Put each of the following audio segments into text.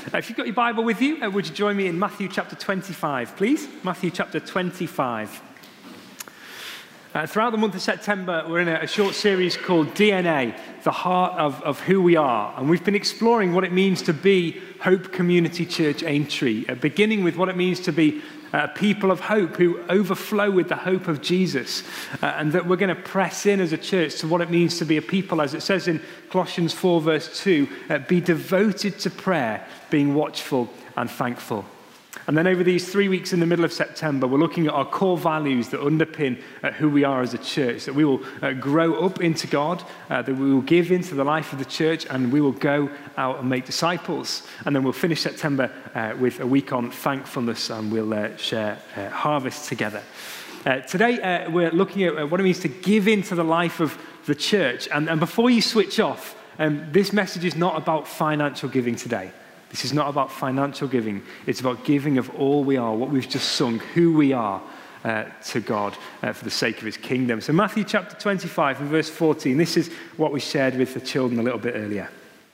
If you've got your Bible with you, would you join me in Matthew chapter 25, please? Matthew chapter 25. Throughout the month of September, we're in a short series called DNA, the heart of who we are. And we've been exploring what it means to be Hope Community Church Aintree, beginning with what it means to be people of hope who overflow with the hope of Jesus. And that we're going to press in as a church to what it means to be a people, as it says in Colossians 4 verse 2, be devoted to prayer, being watchful and thankful. And then over these 3 weeks in the middle of September, we're looking at our core values that underpin who we are as a church, that we will grow up into God, that we will give into the life of the church, and we will go out and make disciples. And then we'll finish September with a week on thankfulness, and we'll share harvest together. Today, we're looking at what it means to give into the life of the church. And before you switch off, this message is not about financial giving today. This is not about financial giving. It's about giving of all we are, what we've just sung, who we are to God for the sake of his kingdom. So Matthew chapter 25 and verse 14, this is what we shared with the children a little bit earlier.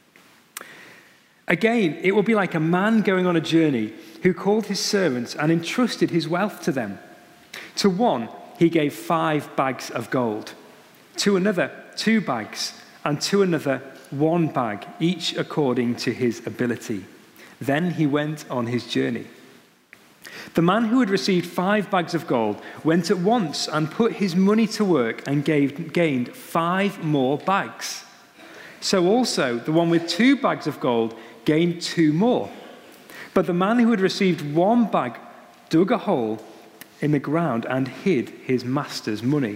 Again, it will be like a man going on a journey who called his servants and entrusted his wealth to them. To one, he gave 5 bags of gold. To another, 2 bags. And to another, 1 bag, each according to his ability. Then he went on his journey. The man who had received 5 bags of gold went at once and put his money to work and gained 5 more bags. So also the one with 2 bags of gold gained 2 more. But the man who had received 1 bag dug a hole in the ground and hid his master's money.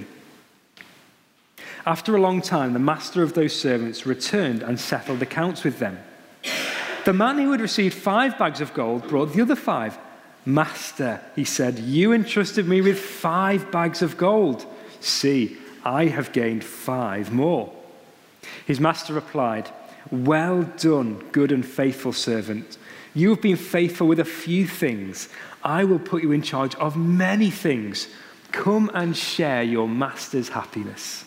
After a long time, the master of those servants returned and settled accounts with them. The man who had received 5 bags of gold brought the other 5. Master, he said, you entrusted me with 5 bags of gold. See, I have gained 5 more. His master replied, well done, good and faithful servant. You have been faithful with a few things. I will put you in charge of many things. Come and share your master's happiness.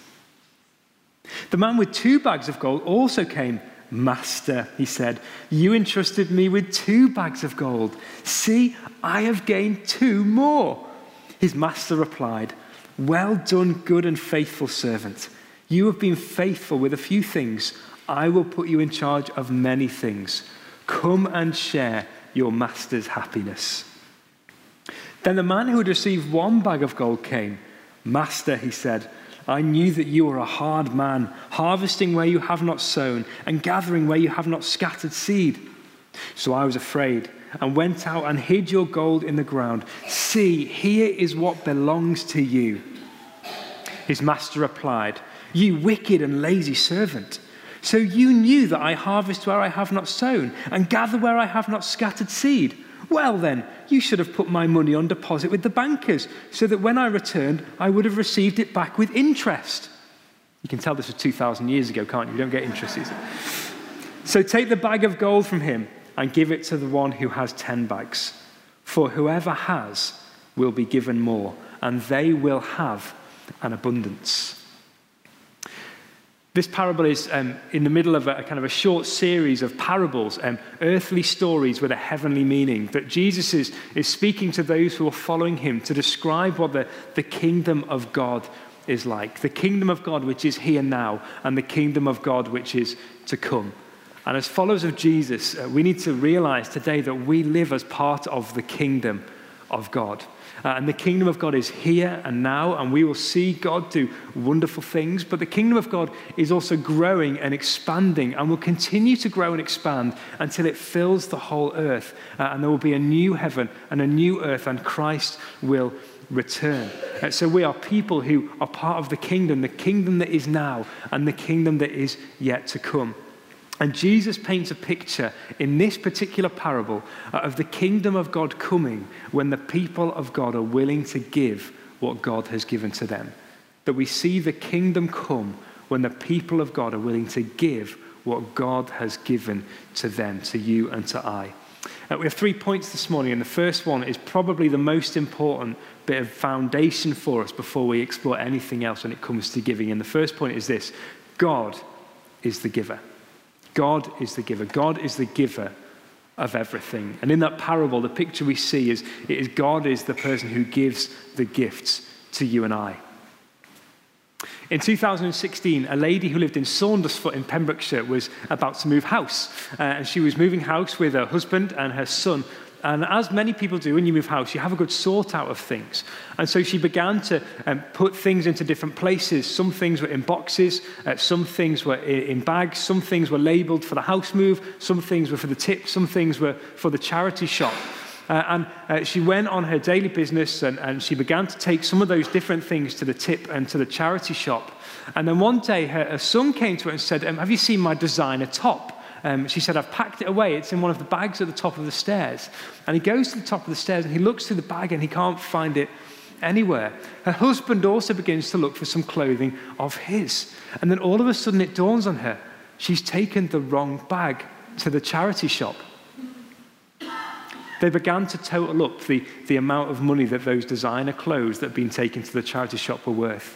The man with 2 bags of gold also came. Master, he said, you entrusted me with 2 bags of gold. See, I have gained 2 more. His master replied, well done, good and faithful servant. You have been faithful with a few things. I will put you in charge of many things. Come and share your master's happiness. Then the man who had received 1 bag of gold came. Master, he said, I knew that you are a hard man, harvesting where you have not sown and gathering where you have not scattered seed. So I was afraid and went out and hid your gold in the ground. See, here is what belongs to you. His master replied, you wicked and lazy servant. So you knew that I harvest where I have not sown and gather where I have not scattered seed. Well then, you should have put my money on deposit with the bankers, so that when I returned, I would have received it back with interest. You can tell this was 2,000 years ago, can't you? You don't get interest. So take the bag of gold from him and give it to the one who has 10 bags. For whoever has will be given more, and they will have an abundance. This parable is in the middle of a kind of a short series of parables, earthly stories with a heavenly meaning, that Jesus is speaking to those who are following him to describe what the kingdom of God is like. The kingdom of God which is here now, and the kingdom of God which is to come. And as followers of Jesus, we need to realize today that we live as part of the kingdom of God. And the kingdom of God is here and now, and we will see God do wonderful things. But the kingdom of God is also growing and expanding, and will continue to grow and expand until it fills the whole earth. And there will be a new heaven and a new earth, and Christ will return. So we are people who are part of the kingdom that is now, and the kingdom that is yet to come. And Jesus paints a picture in this particular parable of the kingdom of God coming when the people of God are willing to give what God has given to them. That we see the kingdom come when the people of God are willing to give what God has given to them, to you and to I. We have 3 points this morning, and the first one is probably the most important bit of foundation for us before we explore anything else when it comes to giving. And the first point is this: God is the giver. God is the giver. God is the giver of everything. And in that parable, the picture we see is God is the person who gives the gifts to you and I. In 2016, a lady who lived in Saundersfoot in Pembrokeshire was about to move house. And she was moving house with her husband and her son. And as many people do when you move house, you have a good sort out of things. And so she began to put things into different places. Some things were in boxes, some things were in bags, some things were labelled for the house move, some things were for the tip, some things were for the charity shop. And she went on her daily business and she began to take some of those different things to the tip and to the charity shop. And then one day her son came to her and said, have you seen my designer top? She said, I've packed it away. It's in one of the bags at the top of the stairs. And he goes to the top of the stairs and he looks through the bag and he can't find it anywhere. Her husband also begins to look for some clothing of his. And then all of a sudden it dawns on her, she's taken the wrong bag to the charity shop. They began to total up the amount of money that those designer clothes that had been taken to the charity shop were worth.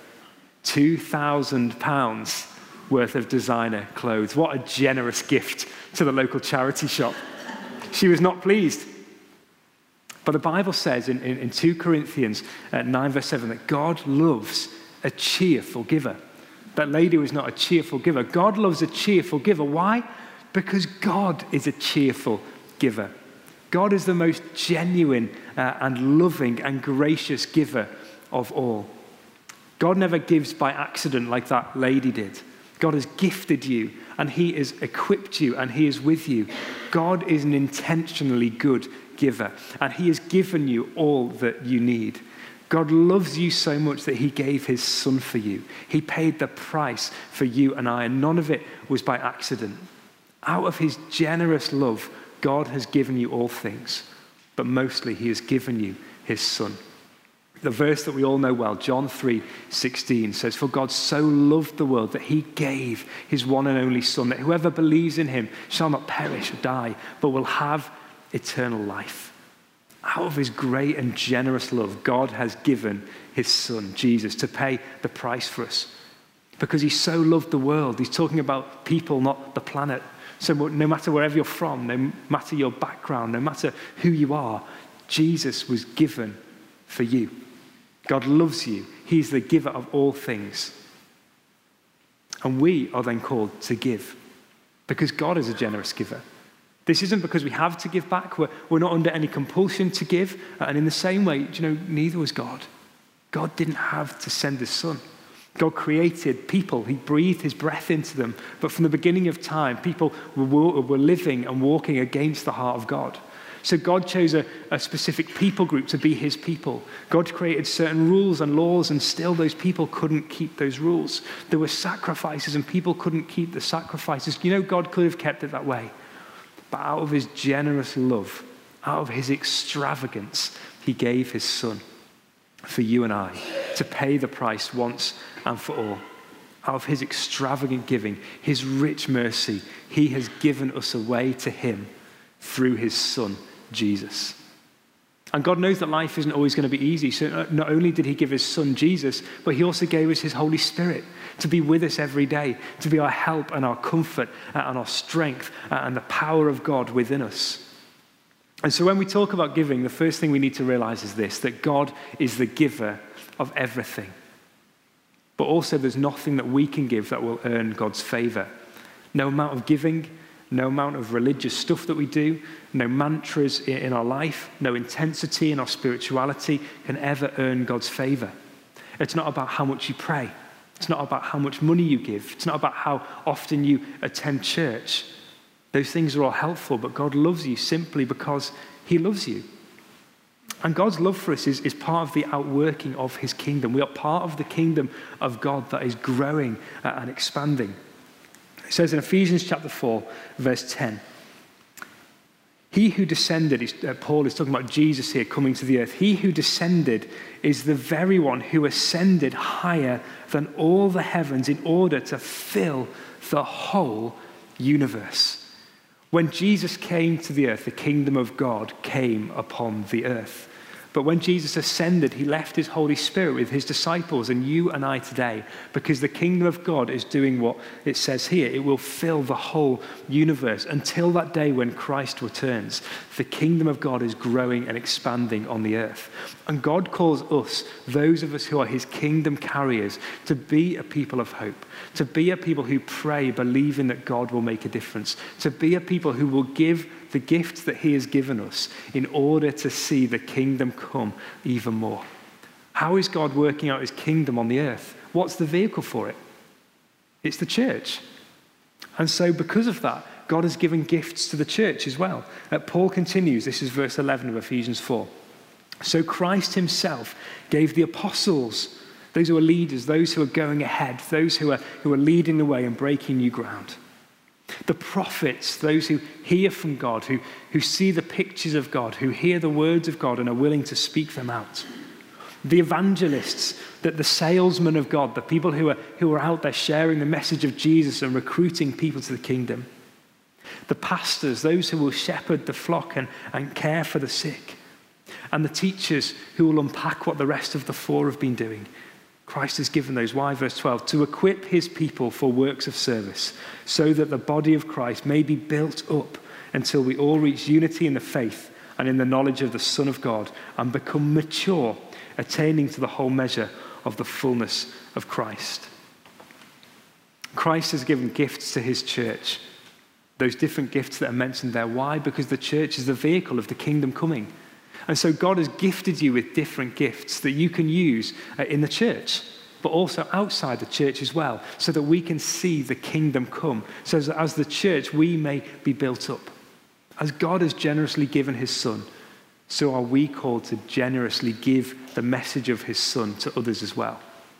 £2,000 worth of designer clothes. What a generous gift to the local charity shop. She was not pleased. But the Bible says in 2 Corinthians 9 verse 7 that God loves a cheerful giver. That lady was not a cheerful giver. God loves a cheerful giver. Why? Because God is a cheerful giver. God is the most genuine and loving and gracious giver of all. God never gives by accident like that lady did. God has gifted you and he has equipped you and he is with you. God is an intentionally good giver and he has given you all that you need. God loves you so much that he gave his son for you. He paid the price for you and I, and none of it was by accident. Out of his generous love, God has given you all things, but mostly he has given you his son. The verse that we all know well, John 3:16 says, "For God so loved the world that he gave his one and only son, that whoever believes in him shall not perish or die, but will have eternal life." Out of his great and generous love, God has given his son, Jesus, to pay the price for us. Because he so loved the world. He's talking about people, not the planet. So no matter wherever you're from, no matter your background, no matter who you are, Jesus was given for you. God loves you. He's the giver of all things. And we are then called to give because God is a generous giver. This isn't because we have to give back. We're not under any compulsion to give. And in the same way, neither was God. God didn't have to send his son. God created people. He breathed his breath into them. But from the beginning of time, people were living and walking against the heart of God. So God chose a specific people group to be his people. God created certain rules and laws, and still those people couldn't keep those rules. There were sacrifices, and people couldn't keep the sacrifices. God could have kept it that way. But out of his generous love, out of his extravagance, he gave his son for you and I to pay the price once and for all. Out of his extravagant giving, his rich mercy, he has given us a way to him through his son, Jesus. And God knows that life isn't always going to be easy. So not only did he give his son, Jesus, but he also gave us his Holy Spirit to be with us every day, to be our help and our comfort and our strength and the power of God within us. And so when we talk about giving, the first thing we need to realize is this, that God is the giver of everything. But also there's nothing that we can give that will earn God's favor. No amount of giving, no amount of religious stuff that we do, no mantras in our life, no intensity in our spirituality can ever earn God's favor. It's not about how much you pray. It's not about how much money you give. It's not about how often you attend church. Those things are all helpful, but God loves you simply because he loves you. And God's love for us is part of the outworking of his kingdom. We are part of the kingdom of God that is growing and expanding. It says in Ephesians chapter 4, verse 10, he who descended, Paul is talking about Jesus here coming to the earth. He who descended is the very one who ascended higher than all the heavens in order to fill the whole universe. When Jesus came to the earth, the kingdom of God came upon the earth. But when Jesus ascended, he left his Holy Spirit with his disciples and you and I today, because the kingdom of God is doing what it says here. It will fill the whole universe until that day when Christ returns. The kingdom of God is growing and expanding on the earth. And God calls us, those of us who are his kingdom carriers, to be a people of hope, to be a people who pray, believing that God will make a difference, to be a people who will give the gifts that he has given us in order to see the kingdom come even more. How is God working out his kingdom on the earth? What's the vehicle for it? It's the church. And so because of that, God has given gifts to the church as well. Paul continues, this is verse 11 of Ephesians 4. So Christ himself gave the apostles, those who are leaders, those who are going ahead, those who are leading the way and breaking new ground. The prophets, those who hear from God, who see the pictures of God, who hear the words of God and are willing to speak them out. The evangelists, the salesmen of God, the people who are out there sharing the message of Jesus and recruiting people to the kingdom. The pastors, those who will shepherd the flock and care for the sick. And the teachers who will unpack what the rest of the four have been doing. Christ has given those. Why? Verse 12, to equip his people for works of service, so that the body of Christ may be built up until we all reach unity in the faith and in the knowledge of the Son of God and become mature, attaining to the whole measure of the fullness of Christ. Christ has given gifts to his church, those different gifts that are mentioned there. Why? Because the church is the vehicle of the kingdom coming. And so God has gifted you with different gifts that you can use in the church, but also outside the church as well, so that we can see the kingdom come. So as the church, we may be built up. As God has generously given his Son, so are we called to generously give the message of his Son to others as well.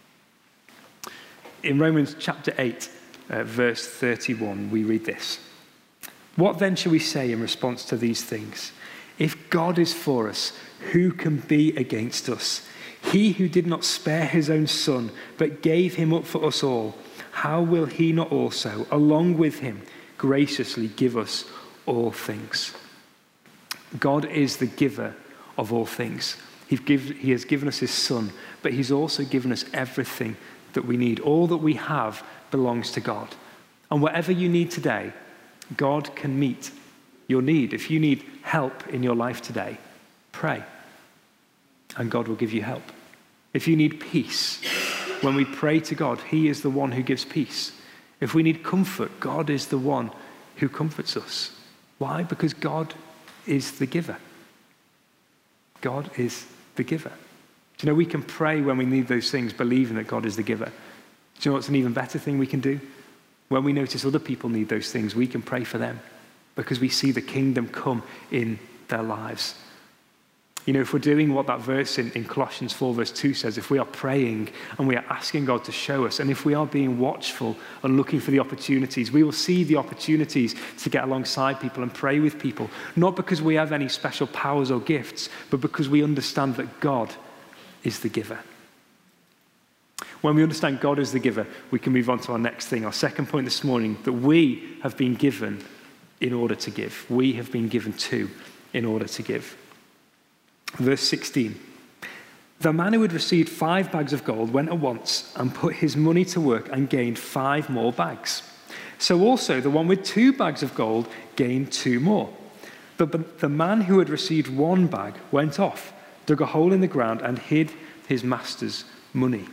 In Romans chapter 8, verse 31, we read this. What then shall we say in response to these things? If God is for us, who can be against us? He who did not spare his own Son, but gave him up for us all, how will he not also, along with him, graciously give us all things? God is the giver of all things. He has given us his Son, but he's also given us everything that we need. All that we have belongs to God. And whatever you need today, God can meet your need. If you need help in your life today, pray, and God will give you help. If you need peace, when we pray to God, he is the one who gives peace. If we need comfort, God is the one who comforts us. Why? Because God is the giver. God is the giver. Do you know, we can pray when we need those things, believing that God is the giver. Do you know what's an even better thing we can do? When we notice other people need those things, we can pray for them, because we see the kingdom come in their lives. You know, if we're doing what that verse in Colossians 4 verse 2 says, if we are praying and we are asking God to show us, and if we are being watchful and looking for the opportunities, we will see the opportunities to get alongside people and pray with people, not because we have any special powers or gifts, but because we understand that God is the giver. When we understand God is the giver, we can move on to our next thing, our second point this morning, that we have been given in order to give. We have been given to in order to give. Verse 16. The man who had received 5 bags of gold went at once and put his money to work and gained 5 more bags. So also the one with 2 bags of gold gained 2 more. But the man who had received 1 bag went off, dug a hole in the ground and hid his master's money.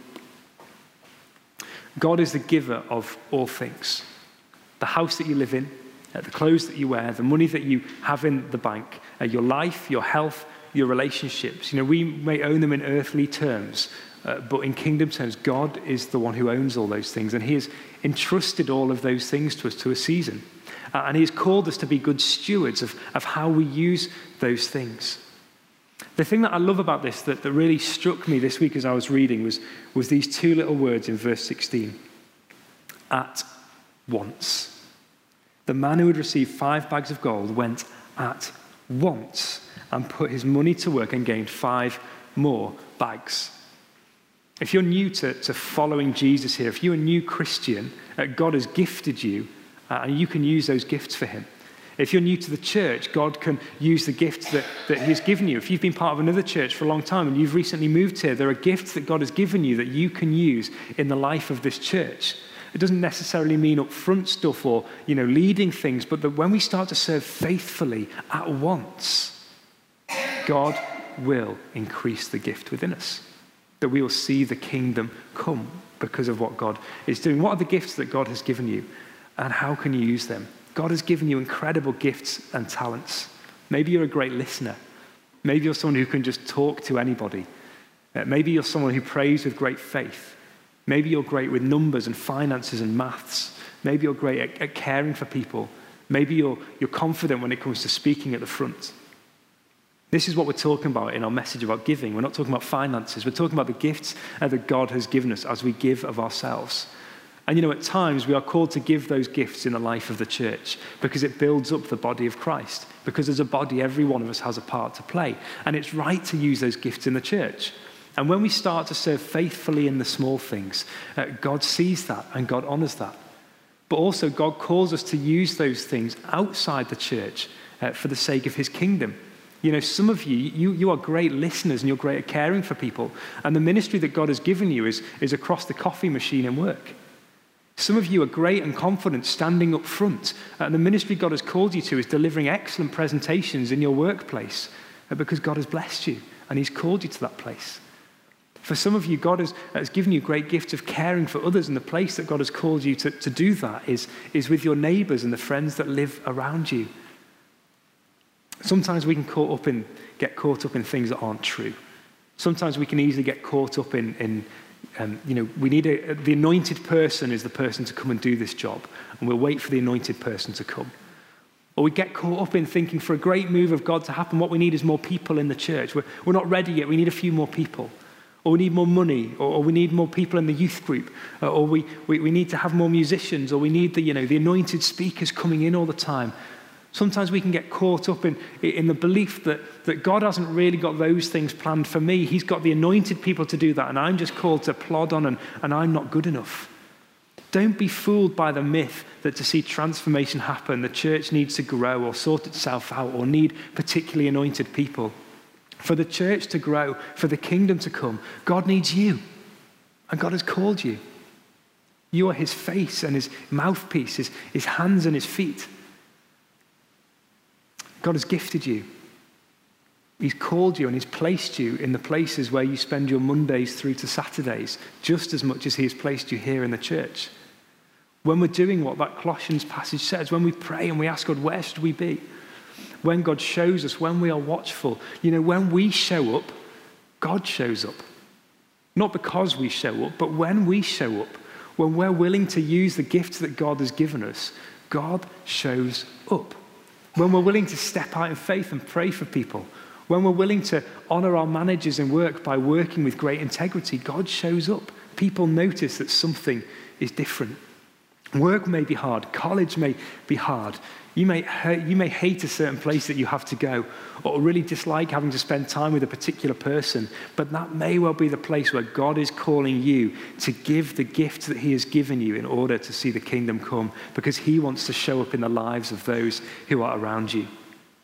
God is the giver of all things. The house that you live in, the clothes that you wear, the money that you have in the bank, your life, your health, your relationships. You know, we may own them in earthly terms, but in kingdom terms, God is the one who owns all those things, and he has entrusted all of those things to us to a season. And he has called us to be good stewards of how we use those things. The thing that I love about this, that really struck me this week as I was reading, was these 2 little words in verse 16. At once. The man who had received 5 bags of gold went at once and put his money to work and gained 5 more bags. If you're new to following Jesus here, if you're a new Christian, God has gifted you and you can use those gifts for him. If you're new to the church, God can use the gifts that he's given you. If you've been part of another church for a long time and you've recently moved here, there are gifts that God has given you that you can use in the life of this church. It doesn't necessarily mean upfront stuff or, leading things, but that when we start to serve faithfully at once, God will increase the gift within us. That we will see the kingdom come because of what God is doing. What are the gifts that God has given you, and how can you use them? God has given you incredible gifts and talents. Maybe you're a great listener. Maybe you're someone who can just talk to anybody. Maybe you're someone who prays with great faith. Maybe you're great with numbers and finances and maths. Maybe you're great at caring for people. Maybe you're confident when it comes to speaking at the front. This is what we're talking about in our message about giving. We're not talking about finances. We're talking about the gifts that God has given us as we give of ourselves. And at times we are called to give those gifts in the life of the church because it builds up the body of Christ. Because as a body, every one of us has a part to play. And it's right to use those gifts in the church. And when we start to serve faithfully in the small things, God sees that and God honors that. But also God calls us to use those things outside the church for the sake of his kingdom. Some of you are great listeners and you're great at caring for people. And the ministry that God has given you is across the coffee machine and work. Some of you are great and confident standing up front. And the ministry God has called you to is delivering excellent presentations in your workplace because God has blessed you and he's called you to that place. For some of you, God has given you great gifts of caring for others, and the place that God has called you to do that is with your neighbors and the friends that live around you. Sometimes we can get caught up in things that aren't true. Sometimes we can easily get caught up in we need the anointed person is the person to come and do this job, and we'll wait for the anointed person to come. Or we get caught up in thinking for a great move of God to happen, what we need is more people in the church. We're not ready yet, we need a few more people. Or we need more money, or we need more people in the youth group, or we need to have more musicians, or we need the anointed speakers coming in all the time. Sometimes we can get caught up in the belief that God hasn't really got those things planned for me. He's got the anointed people to do that, and I'm just called to plod on, and I'm not good enough. Don't be fooled by the myth that to see transformation happen, the church needs to grow or sort itself out or need particularly anointed people. For the church to grow, for the kingdom to come, God needs you, and God has called you. You are his face and his mouthpiece, his hands and his feet. God has gifted you. He's called you and he's placed you in the places where you spend your Mondays through to Saturdays, just as much as he has placed you here in the church. When we're doing what that Colossians passage says, when we pray and we ask God, where should we be? When God shows us, when we are watchful, when we show up, God shows up. Not because we show up, but when we show up, when we're willing to use the gifts that God has given us, God shows up. When we're willing to step out in faith and pray for people, when we're willing to honor our managers in work by working with great integrity, God shows up. People notice that something is different. Work may be hard. College may be hard. You may hate a certain place that you have to go, or really dislike having to spend time with a particular person, but that may well be the place where God is calling you to give the gifts that he has given you in order to see the kingdom come, because he wants to show up in the lives of those who are around you.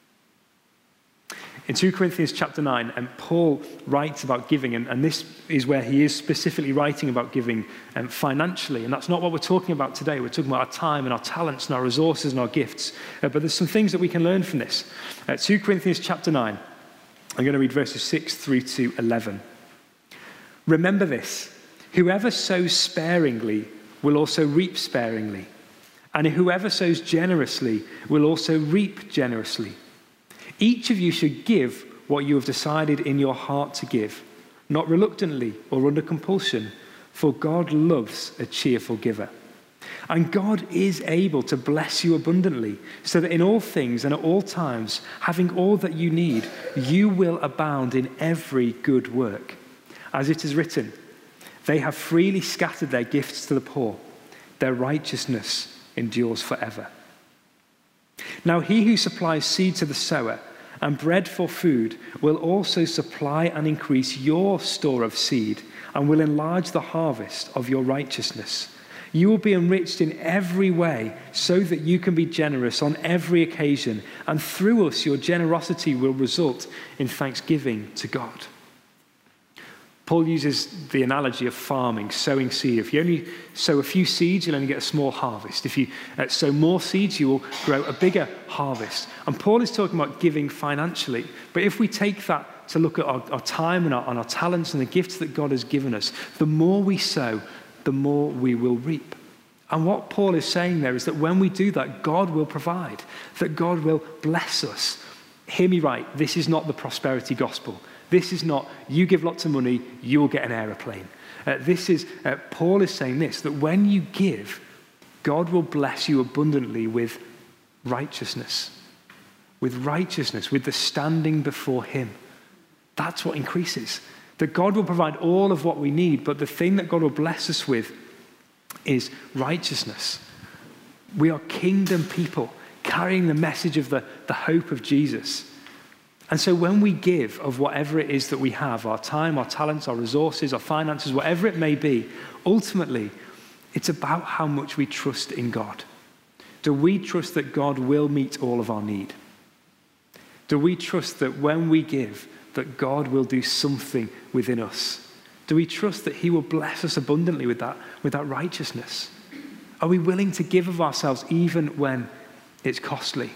In 2 Corinthians chapter 9, Paul writes about giving, and this is where he is specifically writing about giving financially. And that's not what we're talking about today. We're talking about our time and our talents and our resources and our gifts. But there's some things that we can learn from this. 2 Corinthians chapter 9, I'm going to read verses 6 through to 11. Remember this, whoever sows sparingly will also reap sparingly. And whoever sows generously will also reap generously. Each of you should give what you have decided in your heart to give, not reluctantly or under compulsion, for God loves a cheerful giver. And God is able to bless you abundantly, so that in all things and at all times, having all that you need, you will abound in every good work. As it is written, they have freely scattered their gifts to the poor. Their righteousness endures forever. Now he who supplies seed to the sower and bread for food will also supply and increase your store of seed and will enlarge the harvest of your righteousness. You will be enriched in every way so that you can be generous on every occasion, and through us your generosity will result in thanksgiving to God. Paul uses the analogy of farming, sowing seed. If you only sow a few seeds, you'll only get a small harvest. If you sow more seeds, you will grow a bigger harvest. And Paul is talking about giving financially. But if we take that to look at our time and our talents and the gifts that God has given us, the more we sow, the more we will reap. And what Paul is saying there is that when we do that, God will provide, that God will bless us. Hear me right, this is not the prosperity gospel. This is not, you give lots of money, you will get an aeroplane. Paul is saying this, that when you give, God will bless you abundantly with righteousness, with the standing before him. That's what increases. That God will provide all of what we need, but the thing that God will bless us with is righteousness. We are kingdom people carrying the message of the hope of Jesus. And so when we give of whatever it is that we have, our time, our talents, our resources, our finances, whatever it may be, ultimately, it's about how much we trust in God. Do we trust that God will meet all of our need? Do we trust that when we give, that God will do something within us? Do we trust that he will bless us abundantly with that righteousness? Are we willing to give of ourselves even when it's costly?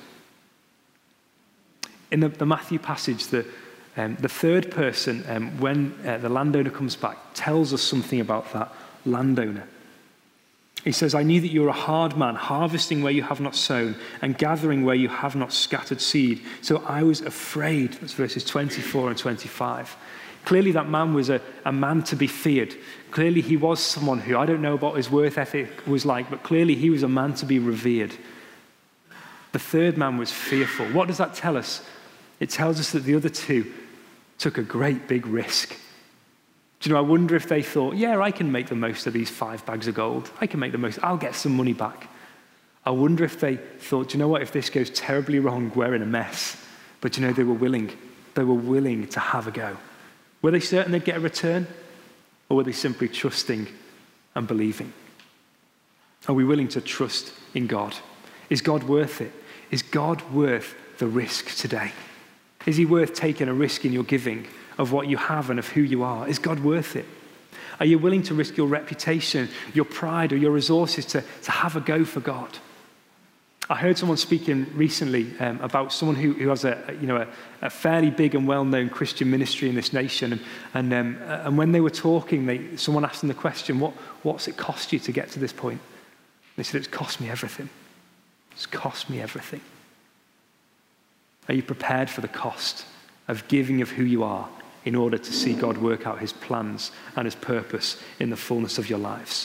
In the Matthew passage, the third person, when the landowner comes back, tells us something about that landowner. He says, I knew that you were a hard man, harvesting where you have not sown and gathering where you have not scattered seed. So I was afraid. That's verses 24 and 25. Clearly that man was a man to be feared. Clearly he was someone who, I don't know what his work ethic was like, but clearly he was a man to be revered. The third man was fearful. What does that tell us? It tells us that the other two took a great big risk. Do you know, I wonder if they thought, yeah, I can make the most of these 5 bags of gold. I can make the most. I'll get some money back. I wonder if they thought, do you know what, if this goes terribly wrong, we're in a mess. But you know, they were willing. They were willing to have a go. Were they certain they'd get a return? Or were they simply trusting and believing? Are we willing to trust in God? Is God worth it? Is God worth the risk today? Is he worth taking a risk in your giving of what you have and of who you are? Is God worth it? Are you willing to risk your reputation, your pride, or your resources to have a go for God? I heard someone speaking recently about someone who has a fairly big and well-known Christian ministry in this nation, and when they were talking, someone asked them the question, "What's it cost you to get to this point?" They said, "It's cost me everything. It's cost me everything." Are you prepared for the cost of giving of who you are in order to see God work out his plans and his purpose in the fullness of your lives?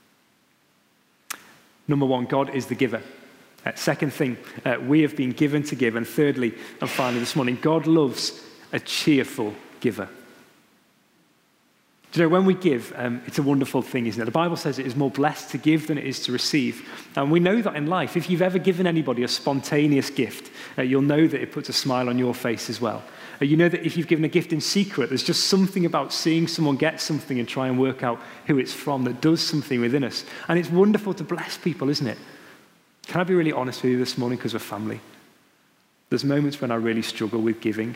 Number one, God is the giver. Second thing, we have been given to give. And thirdly, and finally this morning, God loves a cheerful giver. Do you know, when we give, it's a wonderful thing, isn't it? The Bible says it is more blessed to give than it is to receive. And we know that in life. If you've ever given anybody a spontaneous gift, you'll know that it puts a smile on your face as well. You know that if you've given a gift in secret, there's just something about seeing someone get something and try and work out who it's from that does something within us. And it's wonderful to bless people, isn't it? Can I be really honest with you this morning, because we're family? There's moments when I really struggle with giving.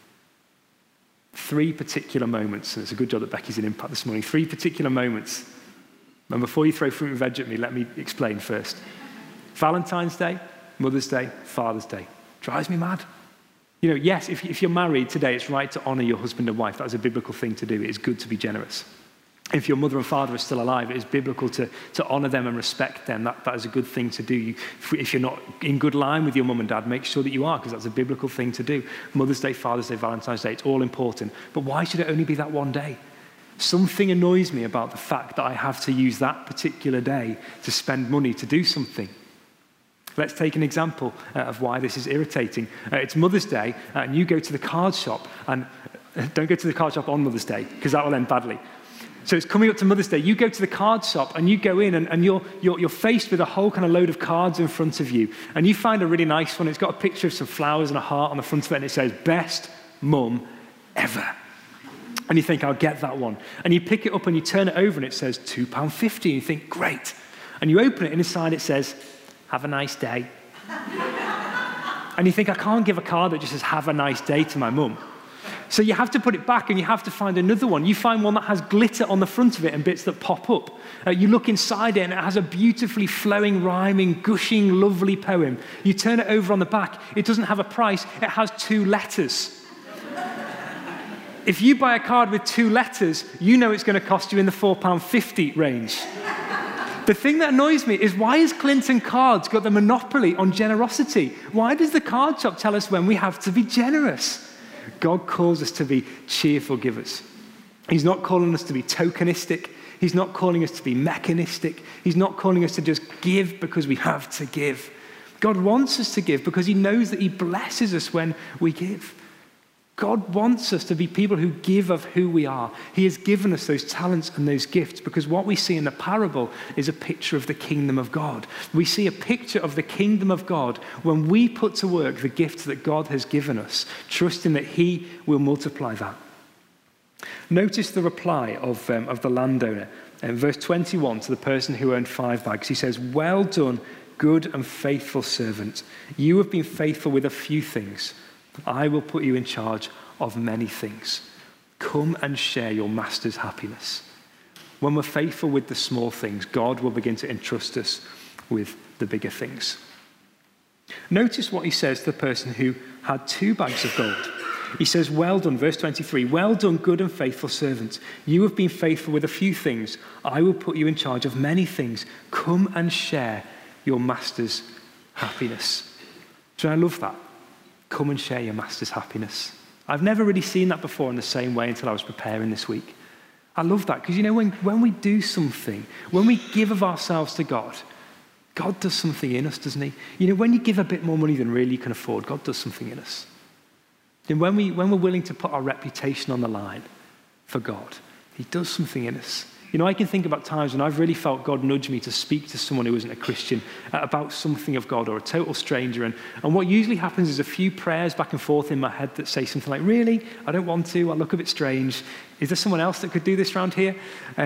3 particular moments, and it's a good job that Becky's in Impact this morning. 3 particular moments. And before you throw fruit and veg at me, let me explain first. Valentine's Day, Mother's Day, Father's Day. Drives me mad. You know, yes, if you're married today, it's right to honor your husband and wife. That's a biblical thing to do. It is good to be generous. If your mother and father are still alive, it is biblical to honor them and respect them. That is a good thing to do. If you're not in good line with your mum and dad, make sure that you are, because that's a biblical thing to do. Mother's Day, Father's Day, Valentine's Day, it's all important. But why should it only be that one day? Something annoys me about the fact that I have to use that particular day to spend money to do something. Let's take an example of why this is irritating. It's Mother's Day, and you go to the card shop, and don't go to the card shop on Mother's Day, because that will end badly. So it's coming up to Mother's Day. You go to the card shop and you go in and you're faced with a whole kind of load of cards in front of you. And you find a really nice one. It's got a picture of some flowers and a heart on the front of it, and it says, "Best Mum Ever." And you think, I'll get that one. And you pick it up and you turn it over and it says £2.50. And you think, great. And you open it, and inside it says, "Have a nice day." And you think, I can't give a card that just says, "Have a nice day" to my mum. So you have to put it back and you have to find another one. You find one that has glitter on the front of it and bits that pop up. You look inside it and it has a beautifully flowing, rhyming, gushing, lovely poem. You turn it over on the back. It doesn't have a price. It has 2 letters. If you buy a card with 2 letters, you know it's going to cost you in the £4.50 range. The thing that annoys me is, why has Clinton Cards got the monopoly on generosity? Why does the card shop tell us when we have to be generous? God calls us to be cheerful givers. He's not calling us to be tokenistic. He's not calling us to be mechanistic. He's not calling us to just give because we have to give. God wants us to give because he knows that he blesses us when we give. God wants us to be people who give of who we are. He has given us those talents and those gifts because what we see in the parable is a picture of the kingdom of God. We see a picture of the kingdom of God when we put to work the gifts that God has given us, trusting that he will multiply that. Notice the reply of the landowner. In verse 21, to the person who owned 5 bags, he says, "Well done, good and faithful servant. You have been faithful with a few things. I will put you in charge of many things. Come and share your master's happiness." When we're faithful with the small things, God will begin to entrust us with the bigger things. Notice what he says to the person who had 2 bags of gold. He says, "Well done," verse 23, "Well done, good and faithful servant. You have been faithful with a few things. I will put you in charge of many things. Come and share your master's happiness." So I love that. Come and share your master's happiness. I've never really seen that before in the same way until I was preparing this week. I love that because, when we do something, when we give of ourselves to God, God does something in us, doesn't he? When you give a bit more money than really you can afford, God does something in us. And when we're willing to put our reputation on the line for God, he does something in us. I can think about times when I've really felt God nudge me to speak to someone who isn't a Christian about something of God or a total stranger. And what usually happens is a few prayers back and forth in my head that say something like, "Really? I don't want to. I look a bit strange. Is there someone else that could do this around here?"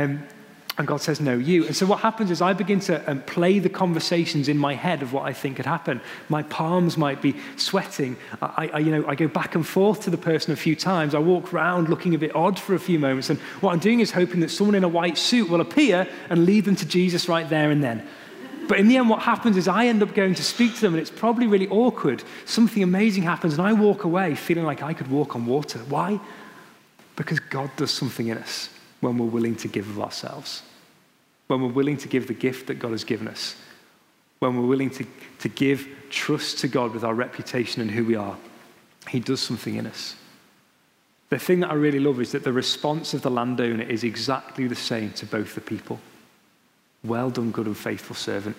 And God says, "No, you." And so what happens is I begin to play the conversations in my head of what I think could happen. My palms might be sweating. I go back and forth to the person a few times. I walk around looking a bit odd for a few moments. And what I'm doing is hoping that someone in a white suit will appear and lead them to Jesus right there and then. But in the end, what happens is I end up going to speak to them, and it's probably really awkward. Something amazing happens, and I walk away feeling like I could walk on water. Why? Because God does something in us when we're willing to give of ourselves, when we're willing to give the gift that God has given us, when we're willing to give trust to God with our reputation and who we are, he does something in us. The thing that I really love is that the response of the landowner is exactly the same to both the people. "Well done, good and faithful servant."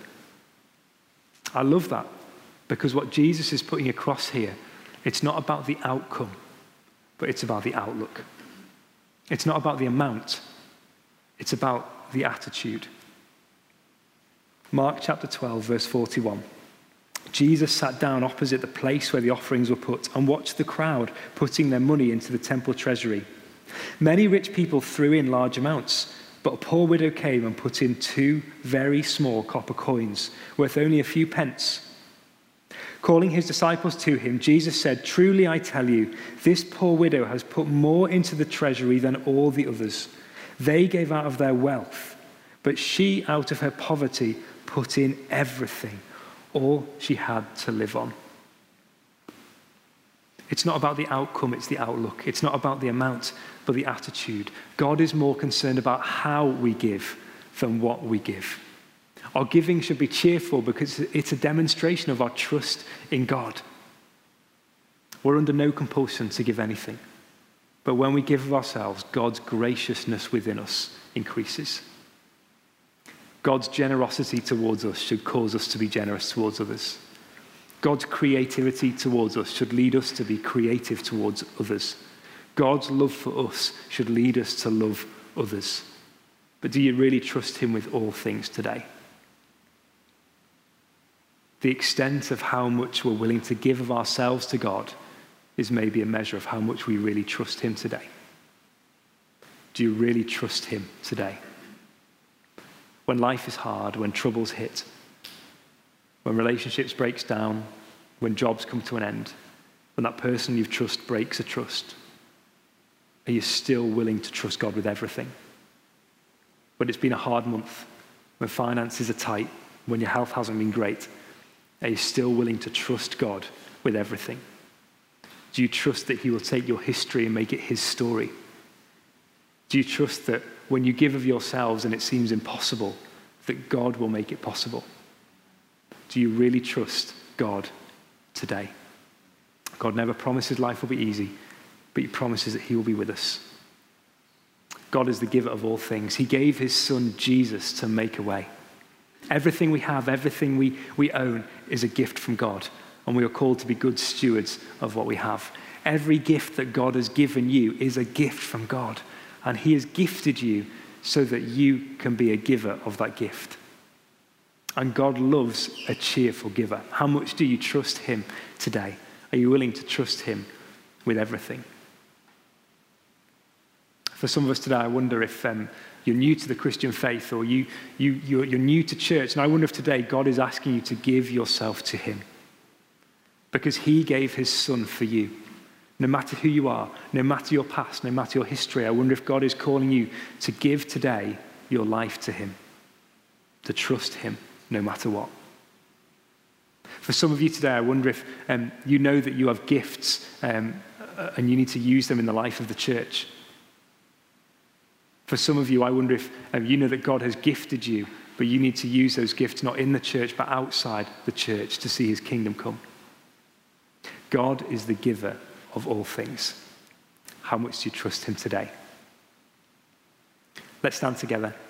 I love that because what Jesus is putting across here, it's not about the outcome, but it's about the outlook. It's not about the amount, it's about the attitude. Mark chapter 12, verse 41. Jesus sat down opposite the place where the offerings were put and watched the crowd putting their money into the temple treasury. Many rich people threw in large amounts, but a poor widow came and put in 2 very small copper coins, worth only a few pence. Calling his disciples to him, Jesus said, "Truly I tell you, this poor widow has put more into the treasury than all the others. They gave out of their wealth, but she, out of her poverty, put in everything, all she had to live on." It's not about the outcome, it's the outlook. It's not about the amount, but the attitude. God is more concerned about how we give than what we give. Our giving should be cheerful because it's a demonstration of our trust in God. We're under no compulsion to give anything. But when we give of ourselves, God's graciousness within us increases. God's generosity towards us should cause us to be generous towards others. God's creativity towards us should lead us to be creative towards others. God's love for us should lead us to love others. But do you really trust him with all things today? The extent of how much we're willing to give of ourselves to God is maybe a measure of how much we really trust him today. Do you really trust him today? when life is hard, when troubles hit, when relationships breaks down, when jobs come to an end, when that person you've trusted breaks a trust? Are you still willing to trust God with everything? When it's been a hard month, when finances are tight, when your health hasn't been great, are you still willing to trust God with everything? Do you trust that he will take your history and make it his story? Do you trust that when you give of yourselves and it seems impossible, that God will make it possible? Do you really trust God today? God never promises life will be easy, but he promises that he will be with us. God is the giver of all things. He gave his son Jesus to make a way. Everything we have, everything we own is a gift from God, and we are called to be good stewards of what we have. Every gift that God has given you is a gift from God, and he has gifted you so that you can be a giver of that gift. And God loves a cheerful giver. How much do you trust him today? Are you willing to trust him with everything? For some of us today, I wonder if you're new to the Christian faith, or you're new to church, and I wonder if today God is asking you to give yourself to him. Because he gave his son for you. No matter who you are, no matter your past, no matter your history, I wonder if God is calling you to give today your life to him, to trust him no matter what. For some of you today, I wonder if you know that you have gifts and you need to use them in the life of the church. For some of you, I wonder if you know that God has gifted you, but you need to use those gifts not in the church, but outside the church to see his kingdom come. God is the giver of all things. How much do you trust him today? Let's stand together.